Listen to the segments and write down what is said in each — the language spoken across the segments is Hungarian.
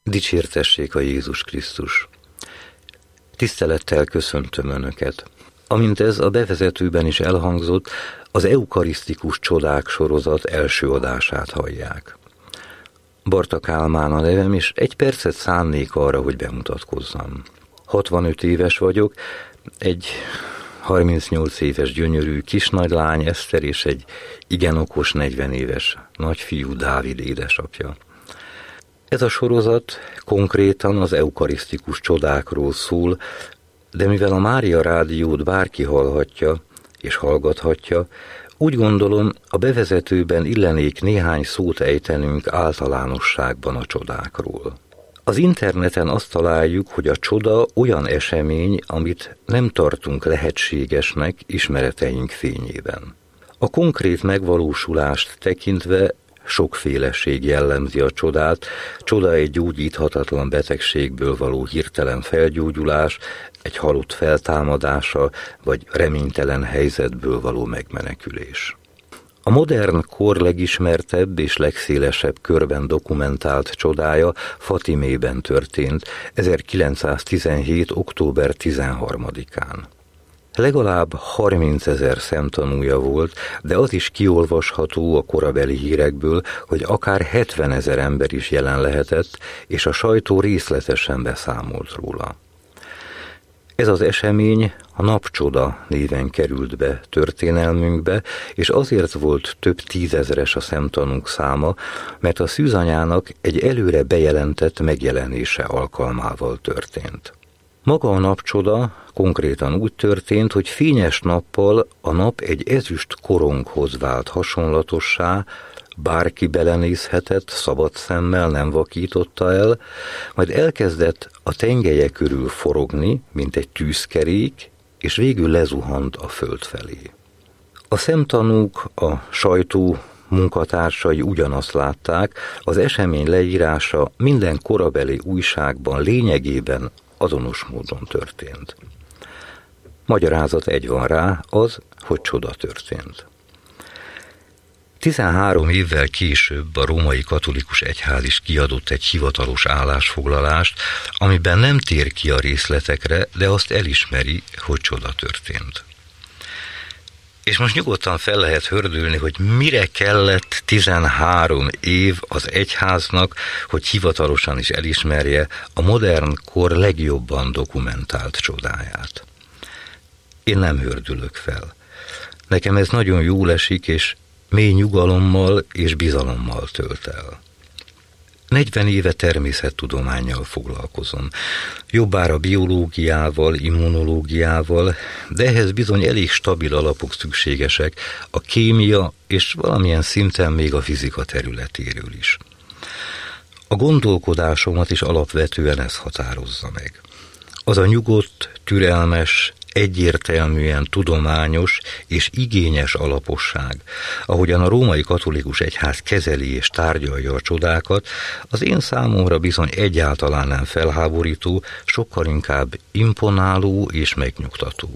Dicsértessék a Jézus Krisztus! Tisztelettel köszöntöm Önöket! Amint ez a bevezetőben is elhangzott, az eukarisztikus csodák sorozat első adását hallják. Barta Kálmán a nevem, és egy percet szánnék arra, hogy bemutatkozzam. 65 éves vagyok, egy 38 éves gyönyörű kisnagylány Eszter és egy igen okos 40 éves nagyfiú Dávid édesapja. Ez a sorozat konkrétan az eukarisztikus csodákról szól, de mivel a Mária Rádiót bárki hallhatja és hallgathatja, úgy gondolom, a bevezetőben illenék néhány szót ejtenünk általánosságban a csodákról. Az interneten azt találjuk, hogy a csoda olyan esemény, amit nem tartunk lehetségesnek ismereteink fényében. A konkrét megvalósulást tekintve sokféleség jellemzi a csodát, csoda egy gyógyíthatatlan betegségből való hirtelen felgyógyulás, egy halott feltámadása, vagy reménytelen helyzetből való megmenekülés. A modern kor legismertebb és legszélesebb körben dokumentált csodája Fatimében történt 1917. október 13-án. Legalább 30 000 szemtanúja volt, de az is kiolvasható a korabeli hírekből, hogy akár 70 000 ember is jelen lehetett, és a sajtó részletesen beszámolt róla. Ez az esemény a napcsoda néven került be történelmünkbe, és azért volt több tízezeres a szemtanúk száma, mert a szűzanyának egy előre bejelentett megjelenése alkalmával történt. Maga a napcsoda konkrétan úgy történt, hogy fényes nappal a nap egy ezüst koronghoz vált hasonlatossá, bárki belenézhetett, szabad szemmel nem vakította el, majd elkezdett a tengelye körül forogni, mint egy tűzkerék, és végül lezuhant a föld felé. A szemtanúk, a sajtó munkatársai ugyanazt látták, az esemény leírása minden korabeli újságban lényegében azonos módon történt. Magyarázat egy van rá, az, hogy csoda történt. 13 évvel később a római katolikus egyház is kiadott egy hivatalos állásfoglalást, amiben nem tér ki a részletekre, de azt elismeri, hogy csoda történt. És most nyugodtan fel lehet hördülni, hogy mire kellett 13 év az egyháznak, hogy hivatalosan is elismerje a modern kor legjobban dokumentált csodáját. Én nem hördülök fel. Nekem ez nagyon jól esik, és mély nyugalommal és bizalommal tölt el. 40 éve természettudománnyal foglalkozom. Jobbára biológiával, immunológiával, de ehhez bizony elég stabil alapok szükségesek a kémia és valamilyen szinten még a fizika területéről is. A gondolkodásomat is alapvetően ez határozza meg. Az a nyugodt, türelmes, egyértelműen tudományos és igényes alaposság, ahogyan a római katolikus egyház kezeli és tárgyalja a csodákat, az én számomra bizony egyáltalán nem felháborító, sokkal inkább imponáló és megnyugtató.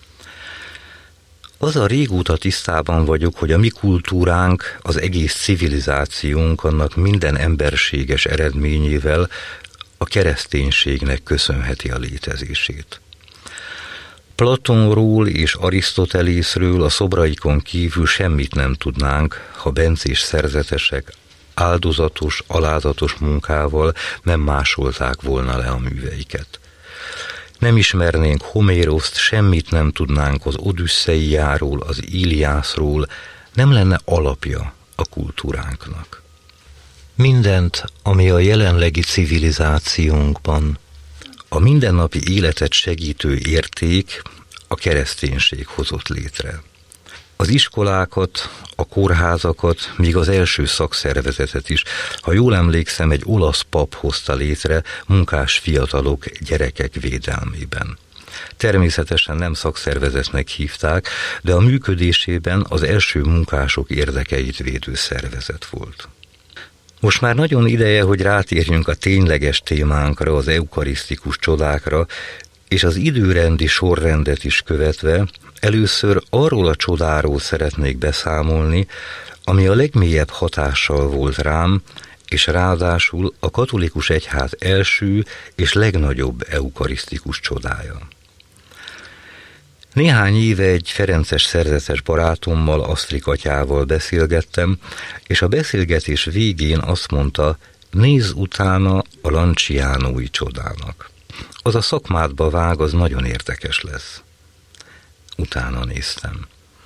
Az a régóta tisztában vagyok, hogy a mi kultúránk, az egész civilizációnk annak minden emberséges eredményével a kereszténységnek köszönheti a létezését. Platonról és Arisztotelészről a szobraikon kívül semmit nem tudnánk, ha bencés szerzetesek áldozatos, alázatos munkával nem másolták volna le a műveiket. Nem ismernénk Homéroszt, semmit nem tudnánk az Odüsszeiáról, az Iliászról, nem lenne alapja a kultúránknak. Mindent, ami a jelenlegi civilizációnkban a mindennapi életet segítő érték, a kereszténység hozott létre. Az iskolákat, a kórházakat, még az első szakszervezetet is, ha jól emlékszem, egy olasz pap hozta létre munkás fiatalok, gyerekek védelmében. Természetesen nem szakszervezetnek hívták, de a működésében az első munkások érdekeit védő szervezet volt. Most már nagyon ideje, hogy rátérjünk a tényleges témánkra, az eukarisztikus csodákra, és az időrendi sorrendet is követve először arról a csodáról szeretnék beszámolni, ami a legmélyebb hatással volt rám, és ráadásul a katolikus egyház első és legnagyobb eukarisztikus csodája. Néhány éve egy ferences szerzetes barátommal, Asztrik atyával beszélgettem, és a beszélgetés végén azt mondta, nézz utána a lanciánói csodának. Az a szakmádba vág, az nagyon érdekes lesz. Utána néztem.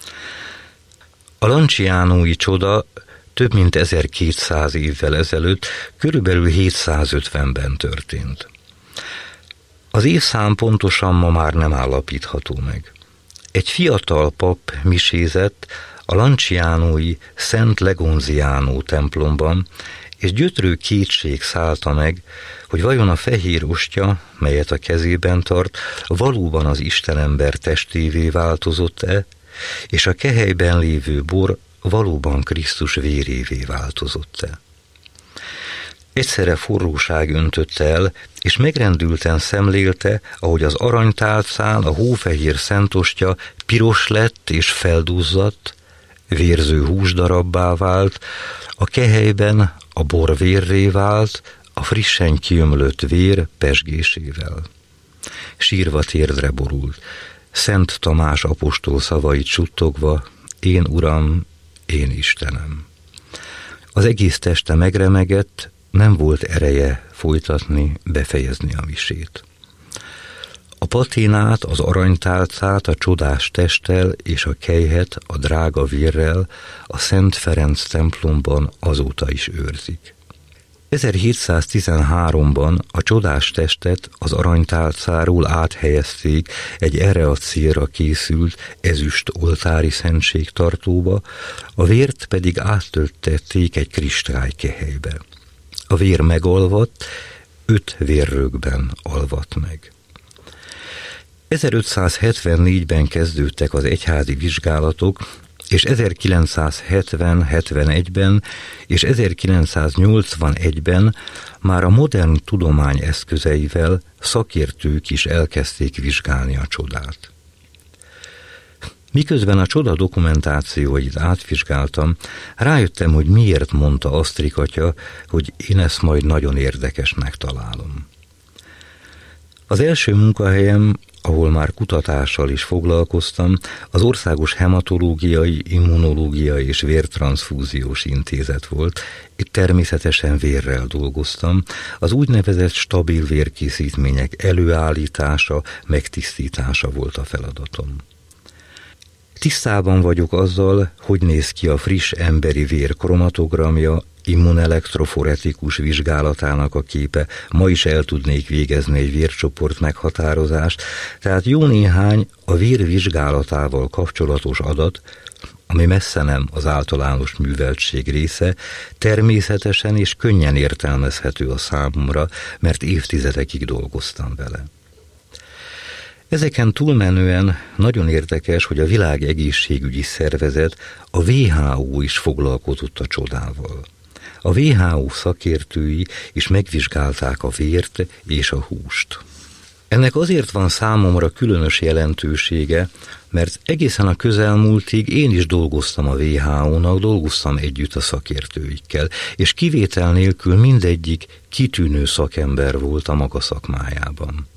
A lanciánói csoda több mint 1200 évvel ezelőtt, körülbelül 750-ben történt. Az évszám pontosan ma már nem állapítható meg. Egy fiatal pap misézett a lanciánói Szent Legonziánó templomban, és gyötrő kétség szállta meg, hogy vajon a fehér ostya, melyet a kezében tart, valóban az Istenember testévé változott-e, és a kehelyben lévő bor valóban Krisztus vérévé változott-e. Egyszerre forróság öntötte el, és megrendülten szemlélte, ahogy az aranytálcán a hófehér szentostya piros lett és felduzzadt, vérző húsdarabbá vált, a kehelyben a bor vérré vált, a frissen kiömlött vér pezsgésével. Sírva térdre borult, Szent Tamás apostol szavait suttogva, én Uram, én Istenem. Az egész teste megremegett, nem volt ereje folytatni, befejezni a misét. A paténát, az aranytálcát, a csodás testtel és a kelyhet, a drága vérrel a Szent Ferenc templomban azóta is őrzik. 1713-ban a csodás testet az aranytálcáról áthelyezték egy erre a célra készült ezüst oltári szentségtartóba, a vért pedig áttöltették egy kristálykehelybe. A vér megalvadt, 5 vérrögben alvadt meg. 1574-ben kezdődtek az egyházi vizsgálatok, és 1970-71-ben és 1981-ben már a modern tudomány eszközeivel szakértők is elkezdték vizsgálni a csodát. Miközben a csoda dokumentációit átvizsgáltam, rájöttem, hogy miért mondta Asztrik atya, hogy én ezt majd nagyon érdekesnek találom. Az első munkahelyem, ahol már kutatással is foglalkoztam, az Országos Hematológiai, Immunológiai és Vértranszfúziós Intézet volt. Itt természetesen vérrel dolgoztam, az úgynevezett stabil vérkészítmények előállítása, megtisztítása volt a feladatom. Tisztában vagyok azzal, hogy néz ki a friss emberi vér kromatogramja, immunelektroforetikus vizsgálatának a képe, ma is el tudnék végezni egy vércsoport meghatározást, tehát jó néhány a vér vizsgálatával kapcsolatos adat, ami messze nem az általános műveltség része, természetesen és könnyen értelmezhető a számomra, mert évtizedekig dolgoztam vele. Ezeken túlmenően nagyon érdekes, hogy a Világegészségügyi Szervezet, a WHO is foglalkozott a csodával. A WHO szakértői is megvizsgálták a vért és a húst. Ennek azért van számomra különös jelentősége, mert egészen a közelmúltig én is dolgoztam a WHO-nak, dolgoztam együtt a szakértőikkel, és kivétel nélkül mindegyik kitűnő szakember volt a maga szakmájában.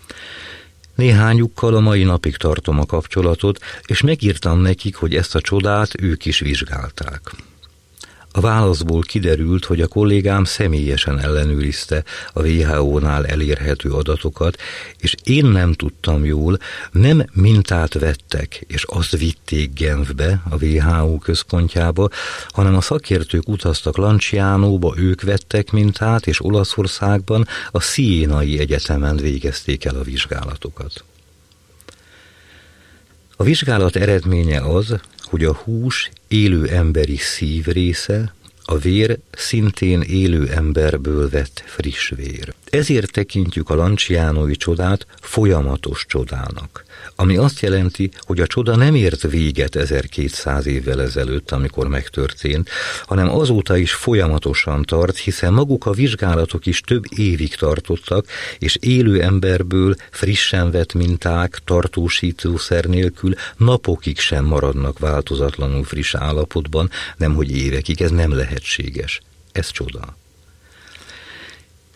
Néhányukkal a mai napig tartom a kapcsolatot, és megírtam nekik, hogy ezt a csodát ők is vizsgálták. A válaszból kiderült, hogy a kollégám személyesen ellenőrizte a WHO-nál elérhető adatokat, és én nem tudtam jól, nem mintát vettek, és azt vitték Genfbe, a WHO központjába, hanem a szakértők utaztak Lanciánóba, ők vettek mintát, és Olaszországban a Sienai Egyetemen végezték el a vizsgálatokat. A vizsgálat eredménye az, hogy a hús élő emberi szív része, a vér szintén élő emberből vett friss vér. Ezért tekintjük a lanciánói csodát folyamatos csodának, ami azt jelenti, hogy a csoda nem ért véget 1200 évvel ezelőtt, amikor megtörtént, hanem azóta is folyamatosan tart, hiszen maguk a vizsgálatok is több évig tartottak, és élő emberből frissen vett minták tartósítószer nélkül napokig sem maradnak változatlanul friss állapotban, nemhogy évekig, ez nem lehetséges. Ez csoda.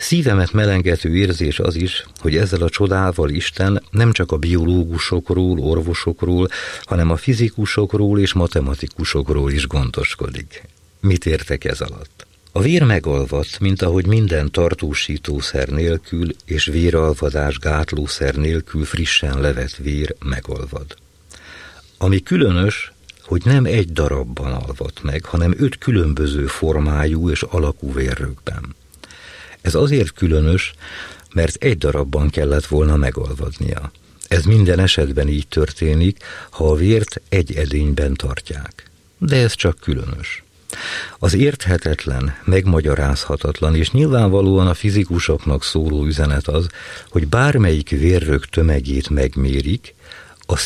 Szívemet melengető érzés az is, hogy ezzel a csodával Isten nem csak a biológusokról, orvosokról, hanem a fizikusokról és matematikusokról is gondoskodik. Mit értek ez alatt? A vér megalvat, mint ahogy minden tartósítószer nélkül és véralvadás gátlószer nélkül frissen levett vér megalvad. Ami különös, hogy nem egy darabban alvat meg, hanem 5 különböző formájú és alakú vérrögben. Ez azért különös, mert egy darabban kellett volna megalvadnia. Ez minden esetben így történik, ha a vért egy edényben tartják. De ez csak különös. Az érthetetlen, megmagyarázhatatlan és nyilvánvalóan a fizikusoknak szóló üzenet az, hogy bármelyik vérrög tömegét megmérik, az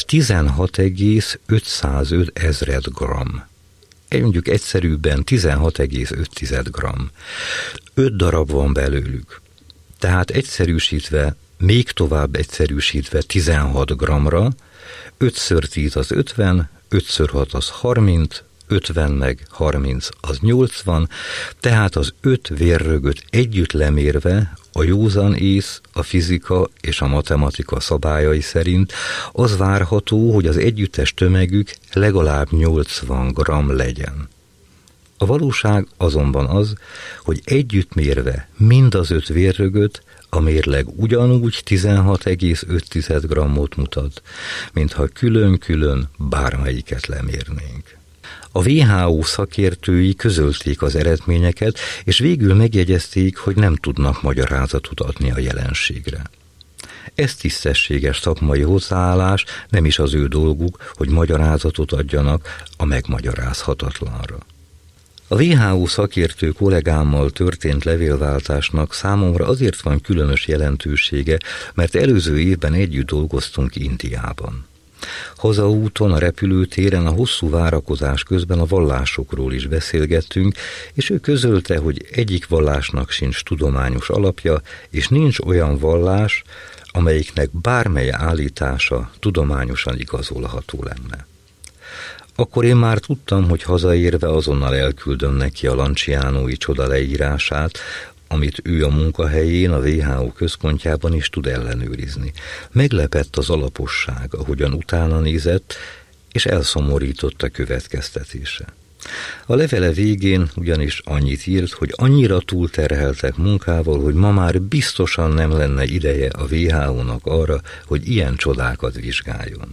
16,505 ezred gramm. Mondjuk egyszerűbben 16,5 gramm. 5 darab van belőlük. Tehát egyszerűsítve, még tovább egyszerűsítve 16 grammra, 5x10 az 50, 5x6 az 30, 50 meg 30 az 80, tehát az 5 vérrögöt együtt lemérve a józan ész, a fizika és a matematika szabályai szerint az várható, hogy az együttes tömegük legalább 80 gramm legyen. A valóság azonban az, hogy együtt mérve mind az 5 vérrögöt a mérleg ugyanúgy 16,5 grammot mutat, mintha külön-külön bármelyiket lemérnénk. A WHO szakértői közölték az eredményeket, és végül megjegyezték, hogy nem tudnak magyarázatot adni a jelenségre. Ez tisztességes szakmai hozzáállás, nem is az ő dolguk, hogy magyarázatot adjanak a megmagyarázhatatlanra. A WHO szakértő kollégámmal történt levélváltásnak számomra azért van különös jelentősége, mert előző évben együtt dolgoztunk Indiában. Hazaúton, a repülőtéren, a hosszú várakozás közben a vallásokról is beszélgettünk, és ő közölte, hogy egyik vallásnak sincs tudományos alapja, és nincs olyan vallás, amelyiknek bármely állítása tudományosan igazolható lenne. Akkor én már tudtam, hogy hazaérve azonnal elküldöm neki a Lanciánói csoda leírását, amit ő a munkahelyén, a WHO központjában is tud ellenőrizni. Meglepett az alaposság, ahogyan utána nézett, és elszomorított a következtetése. A levele végén ugyanis annyit írt, hogy annyira túlterheltek munkával, hogy ma már biztosan nem lenne ideje a WHO-nak arra, hogy ilyen csodákat vizsgáljon.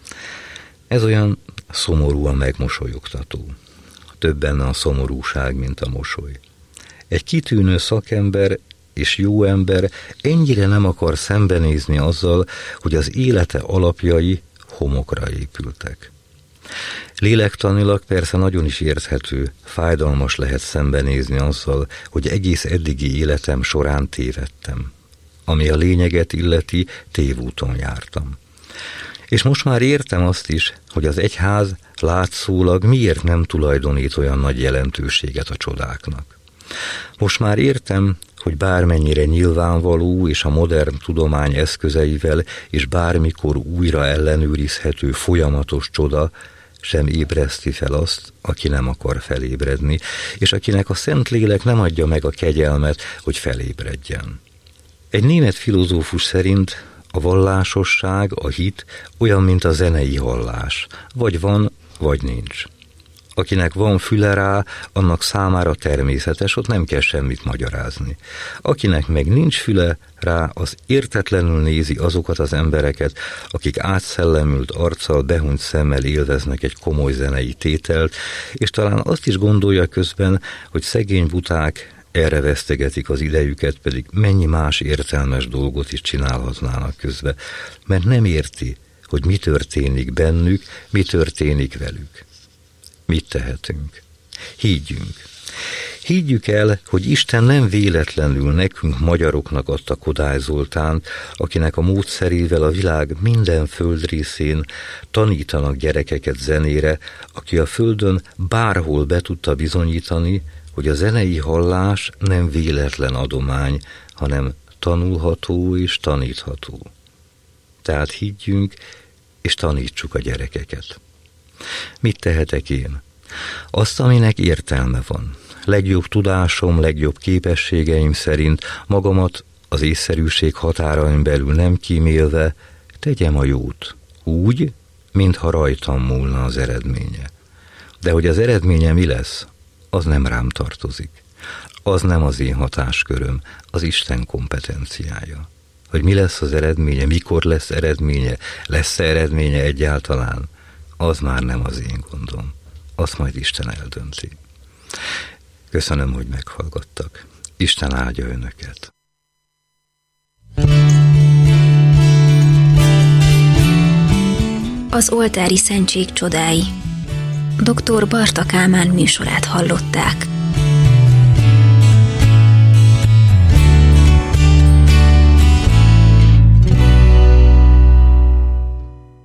Ez olyan szomorúan megmosolyogtató. Több benne a szomorúság, mint a mosoly. Egy kitűnő szakember és jó ember ennyire nem akar szembenézni azzal, hogy az élete alapjai homokra épültek. Lélektanilag persze nagyon is érthető, fájdalmas lehet szembenézni azzal, hogy egész eddigi életem során tévedtem. Ami a lényeget illeti, tévúton jártam. És most már értem azt is, hogy az egyház látszólag miért nem tulajdonít olyan nagy jelentőséget a csodáknak. Most már értem, hogy bármennyire nyilvánvaló és a modern tudomány eszközeivel és bármikor újra ellenőrizhető folyamatos csoda sem ébreszti fel azt, aki nem akar felébredni, és akinek a Szentlélek nem adja meg a kegyelmet, hogy felébredjen. Egy német filozófus szerint a vallásosság, a hit olyan, mint a zenei hallás. Vagy van, vagy nincs. Akinek van füle rá, annak számára természetes, ott nem kell semmit magyarázni. Akinek meg nincs füle rá, az értetlenül nézi azokat az embereket, akik átszellemült arccal, behunyt szemmel élveznek egy komoly zenei tételt, és talán azt is gondolja közben, hogy szegény buták erre vesztegetik az idejüket, pedig mennyi más értelmes dolgot is csinálhatnának közben, mert nem érti, hogy mi történik bennük, mi történik velük. Mit tehetünk? Higgyünk. Higgyük el, hogy Isten nem véletlenül nekünk magyaroknak adta Kodály Zoltánt, akinek a módszerével a világ minden földrészén tanítanak gyerekeket zenére, aki a földön bárhol be tudta bizonyítani, hogy a zenei hallás nem véletlen adomány, hanem tanulható és tanítható. Tehát higgyünk és tanítsuk a gyerekeket. Mit tehetek én? Azt, aminek értelme van. legjobb tudásom, legjobb képességeim szerint magamat az észszerűség határain belül nem kímélve tegyem a jót, úgy, mintha rajtam múlna az eredménye. De hogy az eredménye mi lesz, az nem rám tartozik. Az nem az én hatásköröm, az Isten kompetenciája. Hogy mi lesz az eredménye, mikor lesz-e eredménye egyáltalán, az már nem az én gondom. Azt majd Isten eldönti. Köszönöm, hogy meghallgattak. Isten áldja önöket. Az oltári szentség csodái. Dr. Barta Kálmán műsorát hallották.